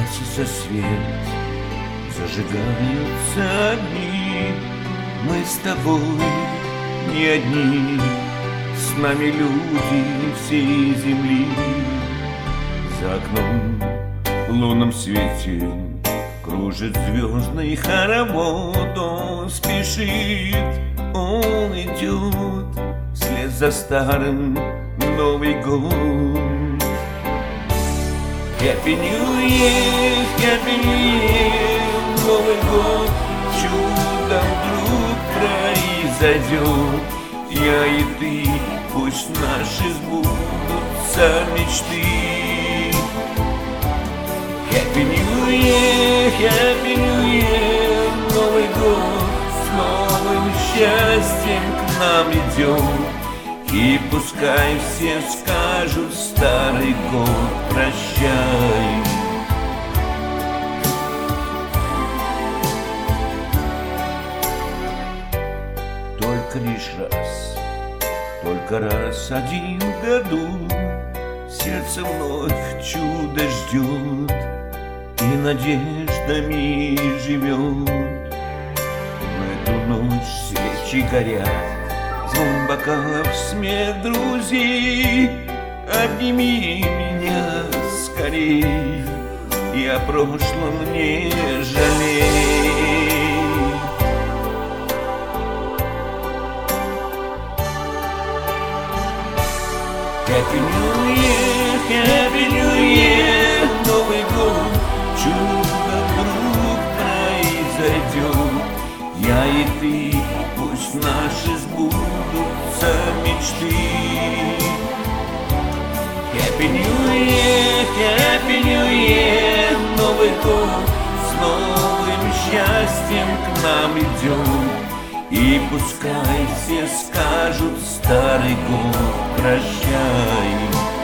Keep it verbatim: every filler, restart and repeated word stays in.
гасится свет, зажигаются огни. Мы с тобой не одни, с нами люди всей земли. За окном в лунном свете кружит звездный хоровод. Он спешит, он идет вслед за старым Новый год. Happy New Year, Happy New Year, Новый год чудом вдруг произойдет. Я и ты, пусть наши сбудутся мечты. Happy New Year, Happy New Year, Новый год с новым счастьем к нам идет. И пускай все скажут старый год прощай. Только лишь раз, только раз один в году сердце вновь чудо ждет и надеждами живет. В эту ночь свечи горят, звон бокалов, смех друзей. Обними меня скорей и о прошлом не жалей. Happy New Year, Happy New Year, Новый год чудо вдруг произойдет. Я и ты, пусть наши сбудутся мечты. Happy New Year, Happy New Year, Новый год с новым счастьем к нам идет. И пускай все скажут старый год прощай.